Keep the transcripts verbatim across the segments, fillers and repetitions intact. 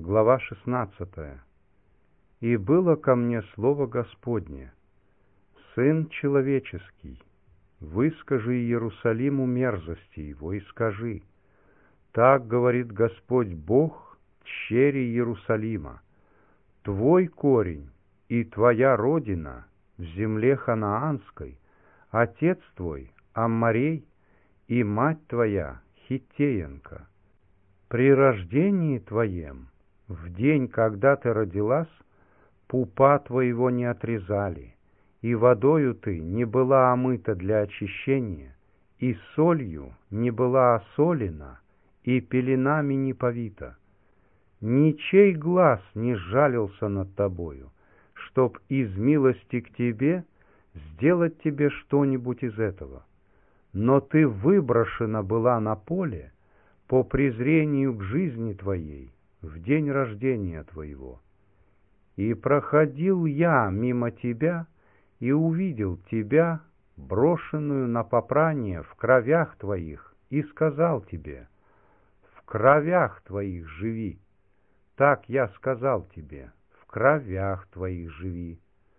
Глава шестнадцатая. «И было ко мне слово Господне: Сын человеческий, выскажи Иерусалиму мерзости его и скажи: так говорит Господь Бог тщери Иерусалима, твой корень и твоя родина в земле ханаанской, отец твой Амморей и мать твоя Хиттеянка. При рождении твоем, в день, когда ты родилась, пупа твоего не отрезали, и водою ты не была омыта для очищения, и солью не была осолена, и пеленами не повита. Ничей глаз не сжалился над тобою, чтоб из милости к тебе сделать тебе что-нибудь из этого. Но ты выброшена была на поле по презрению к жизни твоей в день рождения твоего. И проходил я мимо тебя и увидел тебя, брошенную на попрание в кровях твоих, и сказал тебе: в кровях твоих живи. Так я сказал тебе: в кровях твоих живи.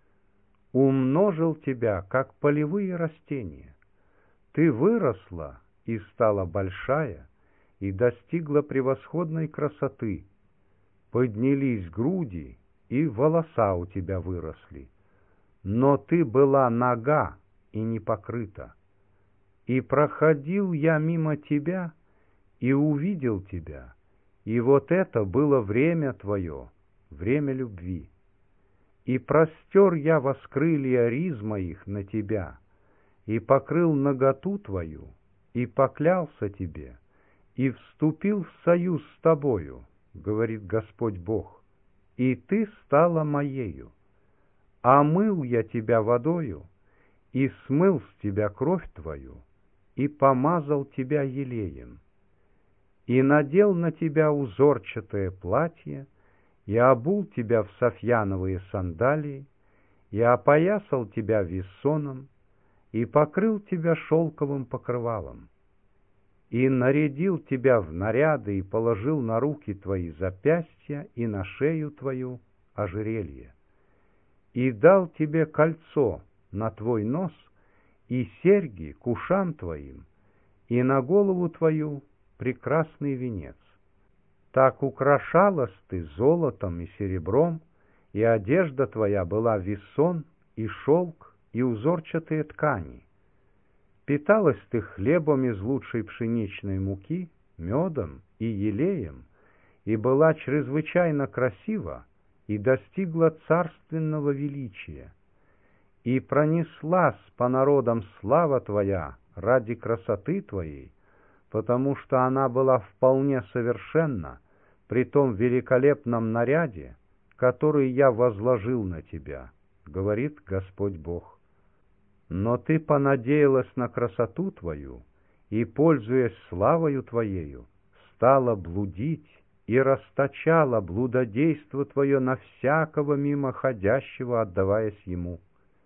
Умножил тебя, как полевые растения. Ты выросла и стала большая, и достигла превосходной красоты. Поднялись груди, и волоса у тебя выросли. Но ты была нага и не покрыта. И проходил я мимо тебя, и увидел тебя, и вот это было время твое, время любви. И простер я воскрылья риз моих на тебя, и покрыл наготу твою, и поклялся тебе, и вступил в союз с тобою, говорит Господь Бог, и ты стала моею. Омыл я тебя водою, и смыл с тебя кровь твою, и помазал тебя елеем, и надел на тебя узорчатое платье, и обул тебя в софьяновые сандалии, и опоясал тебя вессоном, и покрыл тебя шелковым покрывалом, и нарядил тебя в наряды, и положил на руки твои запястья, и на шею твою ожерелье, и дал тебе кольцо на твой нос, и серьги к ушам твоим, и на голову твою прекрасный венец. Так украшалась ты золотом и серебром, и одежда твоя была вессон, и шелк, и узорчатые ткани. Питалась ты хлебом из лучшей пшеничной муки, медом и елеем, и была чрезвычайно красива, и достигла царственного величия. И пронеслась по народам слава твоя ради красоты твоей, потому что она была вполне совершенна при том великолепном наряде, который я возложил на тебя, говорит Господь Бог. Но ты понадеялась на красоту твою, и, пользуясь славою твоею, стала блудить и расточала блудодейство твое на всякого мимоходящего, отдаваясь ему.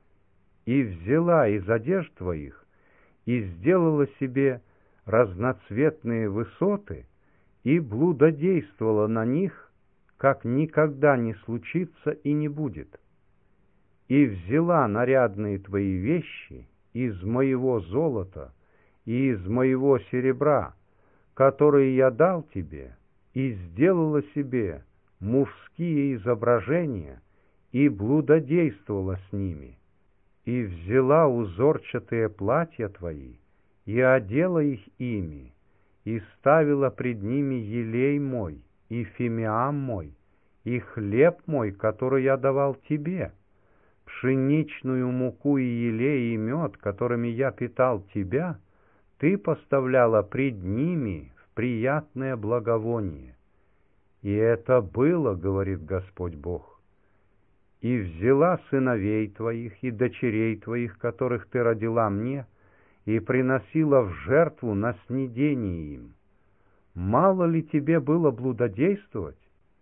И взяла из одежд твоих, и сделала себе разноцветные высоты, и блудодействовала на них, как никогда не случится и не будет. И взяла нарядные твои вещи из моего золота и из моего серебра, которые я дал тебе, и сделала себе мужские изображения, и блудодействовала с ними, и взяла узорчатые платья твои, и одела их ими, и ставила пред ними елей мой, и фимиам мой, и хлеб мой, который я давал тебе, пшеничную муку и елей и мед, которыми я питал тебя, ты поставляла пред ними в приятное благовоние. И это было, говорит Господь Бог. И взяла сыновей твоих и дочерей твоих, которых ты родила мне, и приносила в жертву на снедение им. Мало ли тебе было блудодействовать?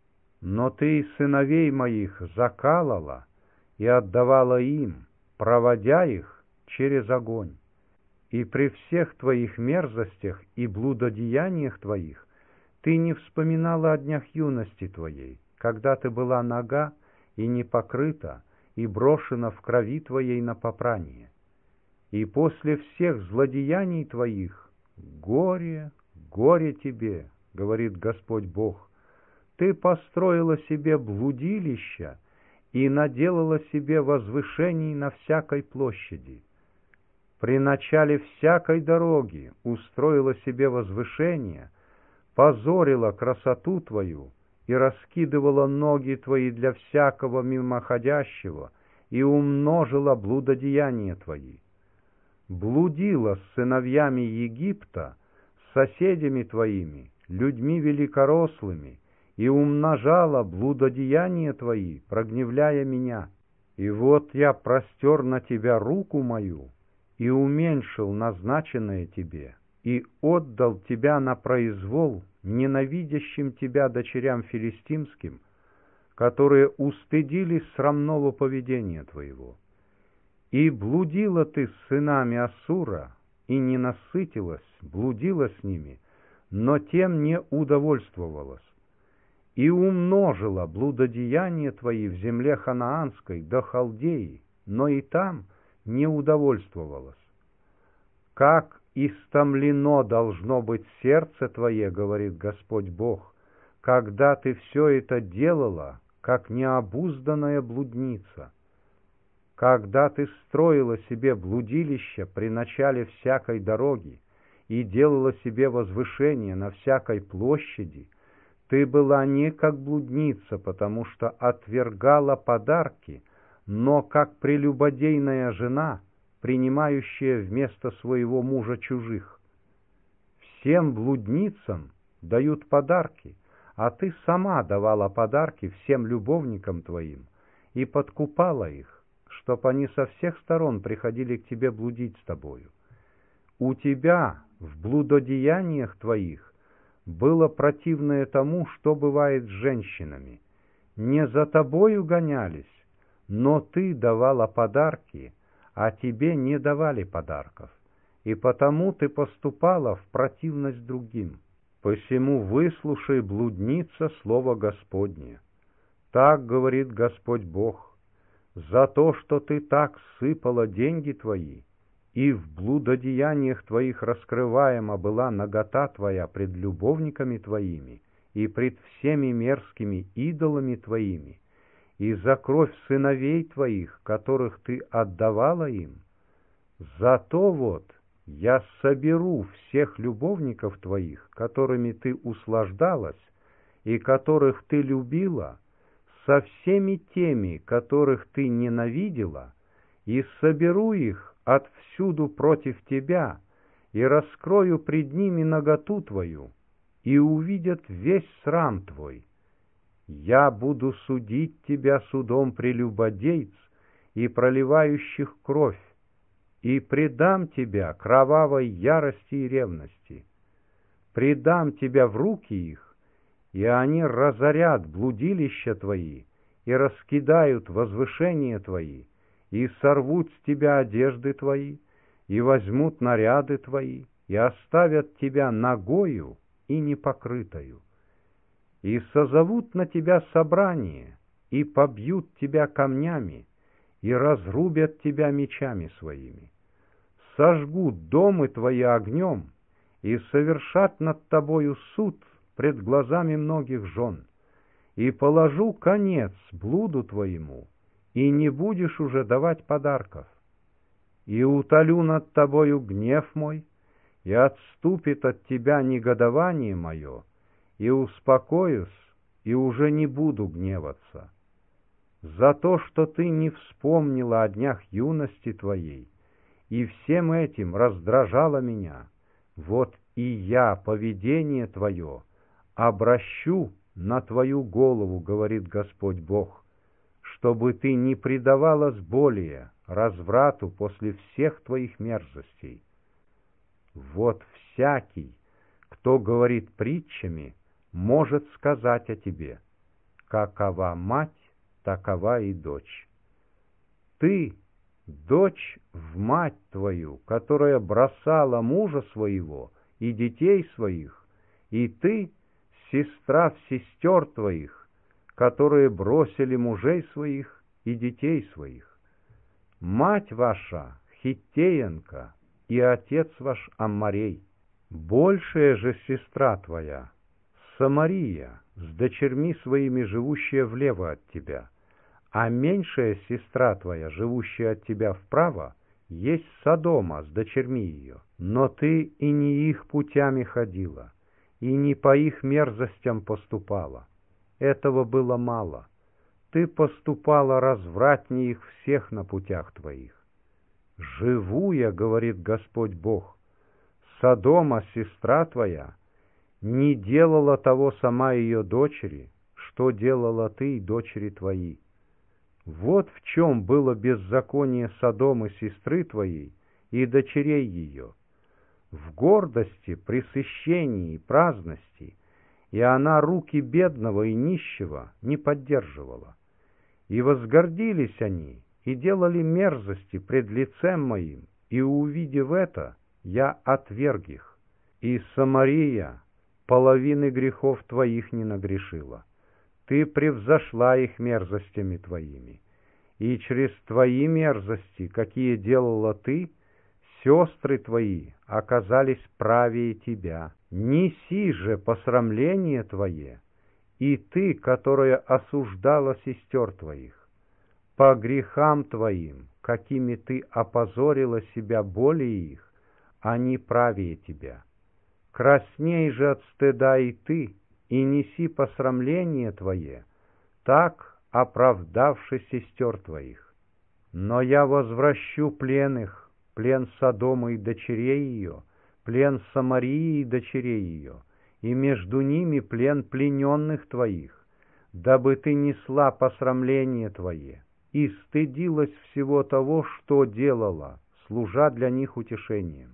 Но ты и сыновей моих закалала и отдавала им, проводя их через огонь. И при всех твоих мерзостях и блудодеяниях твоих ты не вспоминала о днях юности твоей, когда ты была нага и не покрыта, и брошена в крови твоей на попрание. И после всех злодеяний твоих горе, горе тебе, говорит Господь Бог. Ты построила себе блудилища и наделала себе возвышений на всякой площади. При начале всякой дороги устроила себе возвышение, позорила красоту твою и раскидывала ноги твои для всякого мимоходящего и умножила блудодеяния твои. Блудила с сыновьями Египта, с соседями твоими, людьми великорослыми, и умножала блудодеяния твои, прогневляя меня. И вот я простер на тебя руку мою, и уменьшил назначенное тебе, и отдал тебя на произвол ненавидящим тебя дочерям филистимским, которые устыдились срамного поведения твоего. И блудила ты с сынами Ассура, и не насытилась, блудила с ними, но тем не удовольствовалась. И умножила блудодеяния твои в земле ханаанской до Халдеи, но и там не удовольствовалась. Как истомлено должно быть сердце твое, говорит Господь Бог, когда ты все это делала, как необузданная блудница. Когда ты строила себе блудилище при начале всякой дороги и делала себе возвышение на всякой площади, ты была не как блудница, потому что отвергала подарки, но как прелюбодейная жена, принимающая вместо своего мужа чужих. Всем блудницам дают подарки, а ты сама давала подарки всем любовникам твоим и подкупала их, чтоб они со всех сторон приходили к тебе блудить с тобою. У тебя в блудодеяниях твоих было противное тому, что бывает с женщинами. Не за тобою гонялись, но ты давала подарки, а тебе не давали подарков, и потому ты поступала в противность другим. Посему выслушай, блудница, слово Господне. Так говорит Господь Бог: за то, что ты так сыпала деньги твои, и в блудодеяниях твоих раскрываема была нагота твоя пред любовниками твоими и пред всеми мерзкими идолами твоими, и за кровь сыновей твоих, которых ты отдавала им, зато вот я соберу всех любовников твоих, которыми ты услаждалась и которых ты любила, со всеми теми, которых ты ненавидела, и соберу их отвсюду против тебя, и раскрою пред ними наготу твою, и увидят весь срам твой. Я буду судить тебя судом прелюбодейц и проливающих кровь, и предам тебя кровавой ярости и ревности. Предам тебя в руки их, и они разорят блудилища твои, и раскидают возвышения твои, и сорвут с тебя одежды твои, и возьмут наряды твои, и оставят тебя нагою и непокрытою, и созовут на тебя собрание, и побьют тебя камнями, и разрубят тебя мечами своими, сожгут домы твои огнем, и совершат над тобою суд пред глазами многих жен, и положу конец блуду твоему, и не будешь уже давать подарков. И утолю над тобою гнев мой, и отступит от тебя негодование мое, и успокоюсь, и уже не буду гневаться. За то, что ты не вспомнила о днях юности твоей, и всем этим раздражала меня, вот и я поведение твое обращу на твою голову, говорит Господь Бог, чтобы ты не предавалась более разврату после всех твоих мерзостей. Вот всякий, кто говорит притчами, может сказать о тебе: какова мать, такова и дочь. Ты, дочь, в мать твою, которая бросала мужа своего и детей своих, и ты, сестра сестер твоих, которые бросили мужей своих и детей своих. Мать ваша хиттеянка, и отец ваш Амморей. Большая же сестра твоя, Самария, с дочерьми своими, живущая влево от тебя, а меньшая сестра твоя, живущая от тебя вправо, есть Содома с дочерьми ее. Но ты и не их путями ходила, и не по их мерзостям поступала. Этого было мало. Ты поступала развратнее их всех на путях твоих. Живу я, говорит Господь Бог, Содома, сестра твоя, не делала того сама ее дочери, что делала ты и дочери твои. Вот в чем было беззаконие Содомы, сестры твоей, и дочерей ее. В гордости, пресыщении и праздности, и она руки бедного и нищего не поддерживала. И возгордились они, и делали мерзости пред лицем моим, и, увидев это, я отверг их. И Самария половины грехов твоих не нагрешила. Ты превзошла их мерзостями твоими. И через твои мерзости, какие делала ты, сестры твои оказались правее тебя. Неси же посрамление твое, и ты, которая осуждала сестер твоих, по грехам твоим, какими ты опозорила себя более их, они правее тебя. Красней же от стыда и ты, и неси посрамление твое, так оправдавши сестер твоих. Но я возвращу плен их, плен Содома и дочерей ее, плен Самарии и дочерей ее, и между ними плен плененных твоих, дабы ты несла посрамление твое и стыдилась всего того, что делала, служа для них утешением.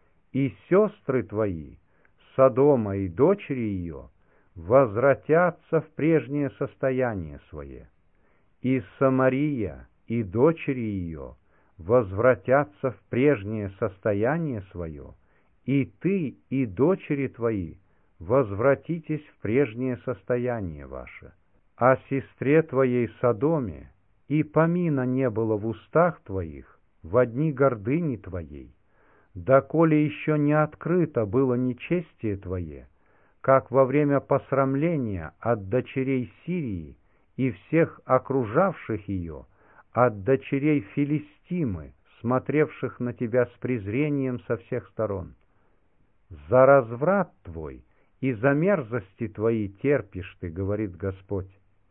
И сестры твои, Содома и дочери ее, возвратятся в прежнее состояние свое. И Самария и дочери ее возвратятся в прежнее состояние свое, и ты и дочери твои возвратитесь в прежнее состояние ваше. О сестре твоей Содоме и помина не было в устах твоих во дни гордыни твоей, доколе еще не открыто было нечестие твое, как во время посрамления от дочерей Сирии и всех окружавших ее, от дочерей Филистимы, смотревших на тебя с презрением со всех сторон. За разврат твой и за мерзости твои терпишь ты, говорит Господь.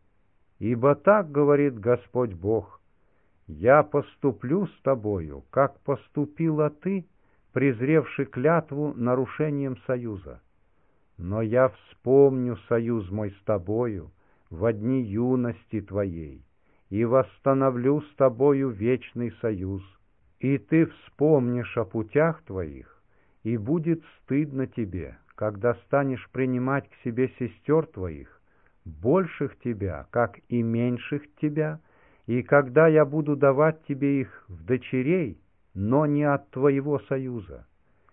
Ибо так говорит Господь Бог: я поступлю с тобою, как поступила ты, презревши клятву нарушением союза. Но я вспомню союз мой с тобою во дни юности твоей, и восстановлю с тобою вечный союз. И ты вспомнишь о путях твоих, и будет стыдно тебе, когда станешь принимать к себе сестер твоих, больших тебя, как и меньших тебя, и когда я буду давать тебе их в дочерей, но не от твоего союза.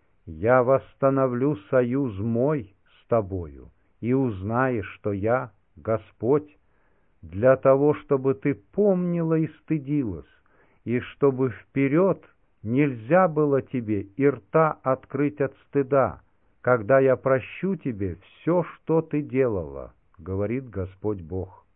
Я восстановлю союз мой с тобою, и узнаешь, что я Господь, для того, чтобы ты помнила и стыдилась, и чтобы вперед нельзя было тебе и рта открыть от стыда, когда я прощу тебе все, что ты делала, говорит Господь Бог.